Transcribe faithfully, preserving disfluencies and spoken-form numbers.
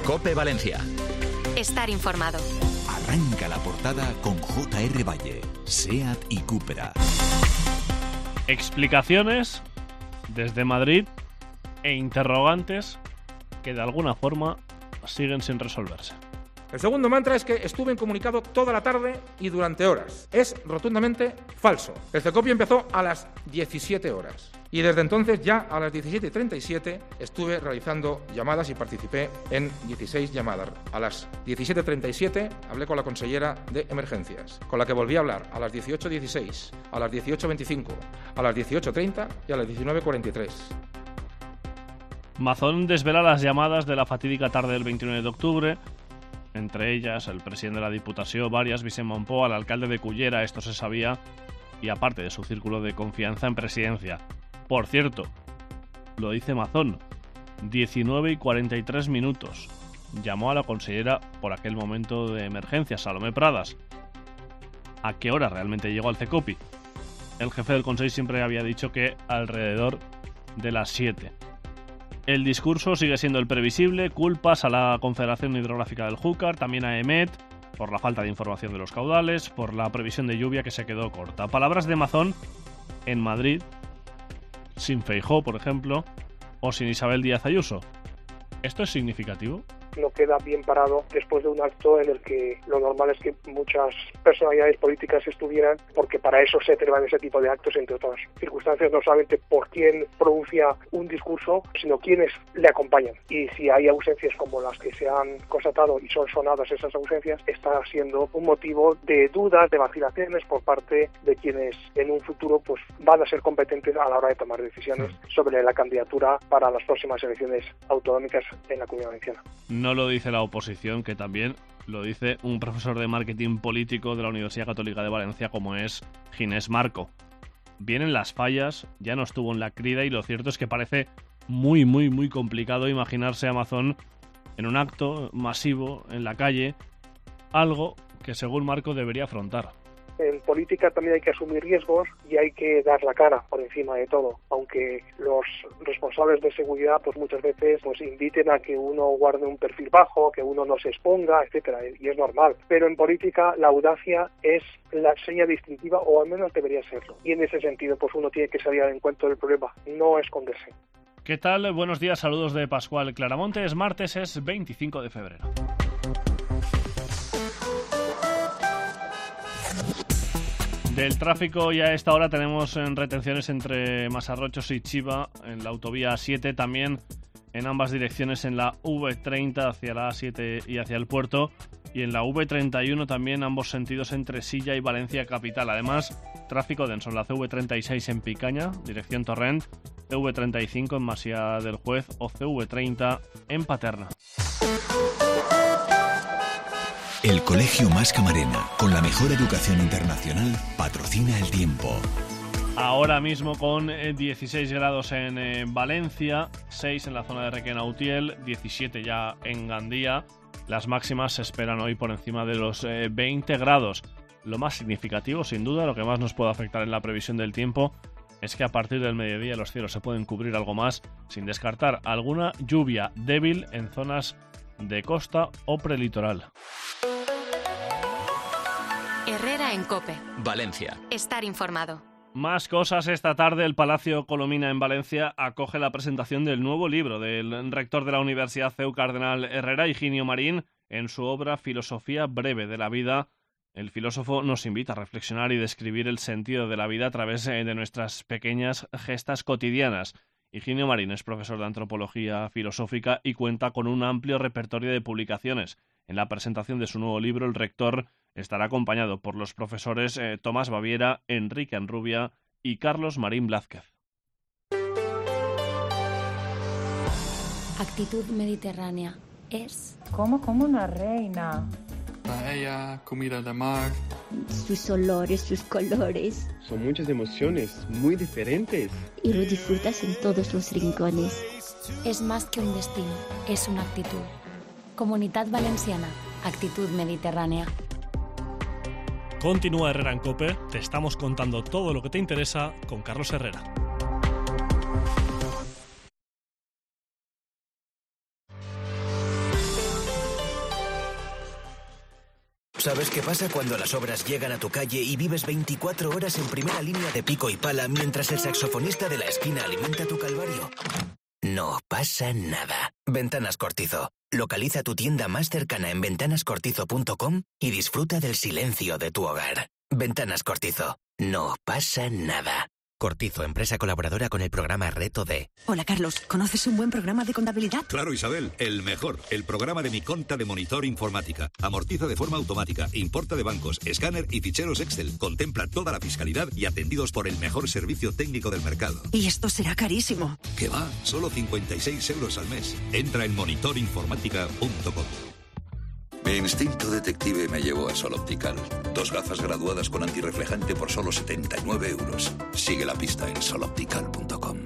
COPE Valencia. Estar informado. Arranca la portada con J R Valle, SEAT y Cupra. Explicaciones desde Madrid e interrogantes que de alguna forma siguen sin resolverse. El segundo mantra es que estuve incomunicado toda la tarde y durante horas. Es rotundamente falso. El CECOPI empezó a las diecisiete horas y desde entonces ya a las diecisiete y treinta y siete estuve realizando llamadas y participé en dieciséis llamadas. A las diecisiete y treinta y siete hablé con la consellera de Emergencias, con la que volví a hablar a las dieciocho y dieciséis, a las dieciocho y veinticinco, a las dieciocho y treinta y a las diecinueve y cuarenta y tres. Mazón desvela las llamadas de la fatídica tarde del veintinueve de octubre, entre ellas el presidente de la Diputación, varias, Vicent Monpó, al alcalde de Cullera, esto se sabía, y aparte de su círculo de confianza en presidencia. Por cierto, lo dice Mazón, diecinueve y cuarenta y tres minutos. Llamó a la consellera por aquel momento de emergencia, Salomé Pradas. ¿A qué hora realmente llegó al CECOPI? El jefe del Consejo siempre había dicho que alrededor de las siete. El discurso sigue siendo el previsible, culpas a la Confederación Hidrográfica del Júcar, también a EMET, por la falta de información de los caudales, por la previsión de lluvia que se quedó corta. Palabras de Mazón en Madrid, sin Feijóo, por ejemplo, o sin Isabel Díaz Ayuso. ¿Esto es significativo? No queda bien parado después de un acto en el que lo normal es que muchas personalidades políticas estuvieran, porque para eso se celebran ese tipo de actos, entre otras circunstancias, no solamente por quién pronuncia un discurso, sino quienes le acompañan. Y si hay ausencias como las que se han constatado y son sonadas esas ausencias, está siendo un motivo de dudas, de vacilaciones por parte de quienes en un futuro pues van a ser competentes a la hora de tomar decisiones sobre la candidatura para las próximas elecciones autonómicas en la Comunidad Valenciana. No lo dice la oposición, que también lo dice un profesor de marketing político de la Universidad Católica de Valencia como es Ginés Marco. Vienen las fallas, ya no estuvo en la crida y lo cierto es que parece muy, muy, muy complicado imaginarse a Mazón en un acto masivo en la calle, algo que según Marco debería afrontar. En política también hay que asumir riesgos y hay que dar la cara por encima de todo, aunque los responsables de seguridad pues muchas veces pues inviten a que uno guarde un perfil bajo, que uno no se exponga, etcétera, y es normal. Pero en política la audacia es la seña distintiva, o al menos debería serlo. Y en ese sentido pues uno tiene que salir al encuentro del problema, no esconderse. ¿Qué tal? Buenos días, saludos de Pascual Claramonte. Es martes, es veinticinco de febrero. Del tráfico ya a esta hora tenemos en retenciones entre Masarrochos y Chiva en la autovía A siete, también en ambas direcciones en la V treinta hacia la A siete y hacia el puerto, y en la V treinta y uno también ambos sentidos entre Silla y Valencia capital. Además, tráfico denso en la C V treinta y seis en Picaña, dirección Torrent, C V treinta y cinco en Masia del Juez o C V treinta en Paterna. El Colegio Mas Camarena, con la mejor educación internacional, patrocina el tiempo. Ahora mismo con dieciséis grados en eh, Valencia, seis en la zona de Requena-Utiel, diecisiete ya en Gandía. Las máximas se esperan hoy por encima de los eh, veinte grados. Lo más significativo, sin duda, lo que más nos puede afectar en la previsión del tiempo, es que a partir del mediodía los cielos se pueden cubrir algo más, sin descartar alguna lluvia débil en zonas de costa o prelitoral. Herrera en COPE. Valencia. Estar informado. Más cosas esta tarde. El Palacio Colomina en Valencia acoge la presentación del nuevo libro del rector de la Universidad C E U Cardenal Herrera, Higinio Marín, en su obra Filosofía breve de la vida. El filósofo nos invita a reflexionar y describir el sentido de la vida a través de nuestras pequeñas gestas cotidianas. Higinio Marín es profesor de antropología filosófica y cuenta con un amplio repertorio de publicaciones. En la presentación de su nuevo libro, el rector estará acompañado por los profesores eh, Tomás Baviera, Enrique Enrubia y Carlos Marín Blázquez. Actitud mediterránea es... Como como una reina. Paella, comida de mar. Sus olores, sus colores. Son muchas emociones, muy diferentes. Y lo disfrutas en todos los rincones. Es más que un destino, es una actitud. Comunitat Valenciana, actitud mediterránea. Continúa Herrera en COPE, te estamos contando todo lo que te interesa con Carlos Herrera. ¿Sabes qué pasa cuando las obras llegan a tu calle y vives veinticuatro horas en primera línea de pico y pala mientras el saxofonista de la esquina alimenta tu calvario? No pasa nada. Ventanas Cortizo. Localiza tu tienda más cercana en ventanas cortizo punto com y disfruta del silencio de tu hogar. Ventanas Cortizo. No pasa nada. Cortizo, empresa colaboradora con el programa Reto D. Hola, Carlos. ¿Conoces un buen programa de contabilidad? Claro, Isabel. El mejor. El programa de Mi Conta de Monitor Informática. Amortiza de forma automática, importa de bancos, escáner y ficheros Excel. Contempla toda la fiscalidad y atendidos por el mejor servicio técnico del mercado. Y esto será carísimo. ¿Qué va? Solo cincuenta y seis euros al mes. Entra en monitor informática punto com. Mi instinto detective me llevó a Sol Optical. Dos gafas graduadas con antirreflejante por solo setenta y nueve euros. Sigue la pista en sol optical punto com.